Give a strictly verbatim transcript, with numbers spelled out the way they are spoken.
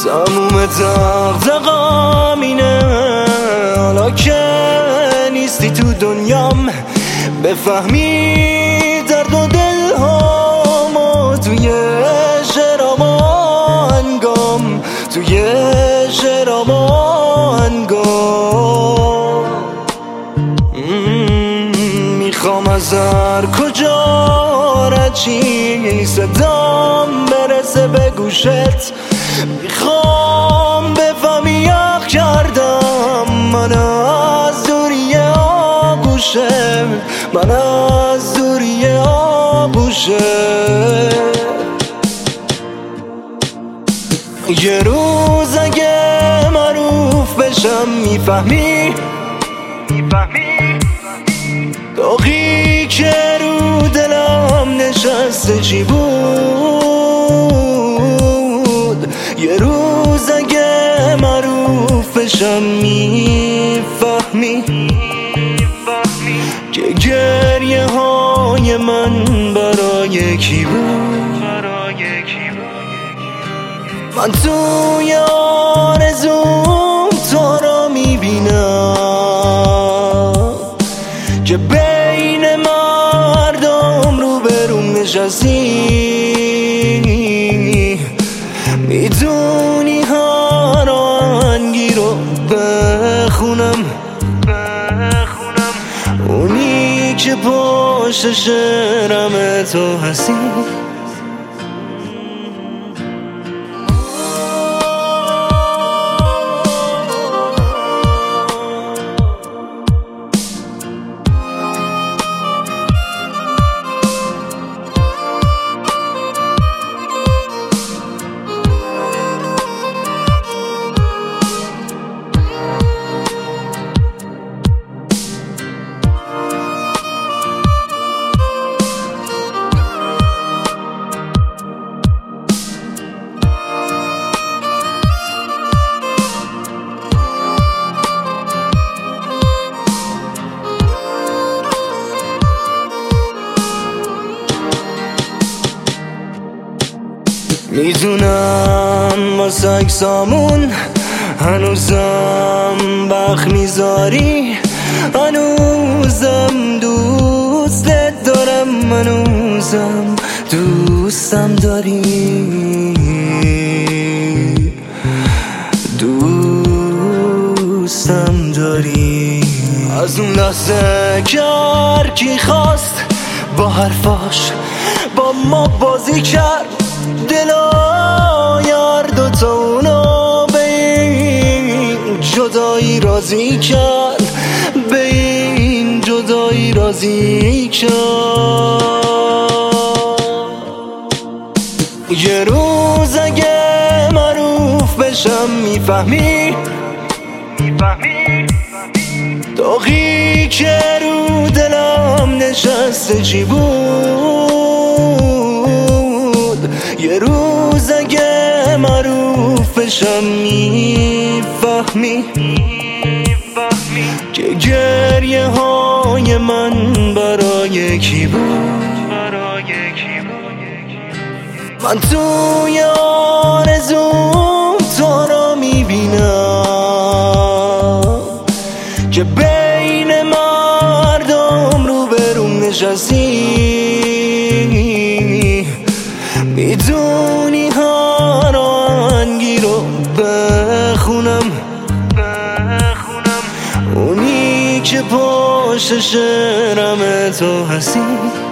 تموم دغدغه‌ام اینه حالا که نیستی تو دنیام بفهمی درد و دلهامو توی شعرامو انگام توی شعرامو انگام میخوام از هر کجا رچی صدام برسه به گوشت میخوام بفهمی یخ کردم من از دوری آغوشه من از دوری آغوشه یه روز اگه معروف بشم میفهمی میفهمی داغی که رو دلم نشسته چی بود یه روز اگه معروف بشم میفهمی که گریه های من برای کی بود من توی آرزوم تو رو میبینم که بین مردم رو بروم نشستی میدونی هر آهنگی رو بخونم اونی که پشت شعرم تو هستی میدونم واسه اکسامون هنوزم بخ میذاری هنوزم دوستت دارم هنوزم دوستم داری دوستم داری از اون لحظه که هر کی خواست با حرفاش با ما بازی کرد دلا یار دوتا اونو به این جدایی راضی کرد به این جدایی راضی کرد یه روز اگه معروف بشم میفهمی میفهمی داغی که رو دلم نشسته چی بود یه روز اگه معروف بشم میفهمی که گریه های من برای کی بود من توی آرزوم تو رو میبینم که بین مردم رو بروم نشستی میدونی هر آهنگی رو بخونم اونی که پشت شعرم تو هستی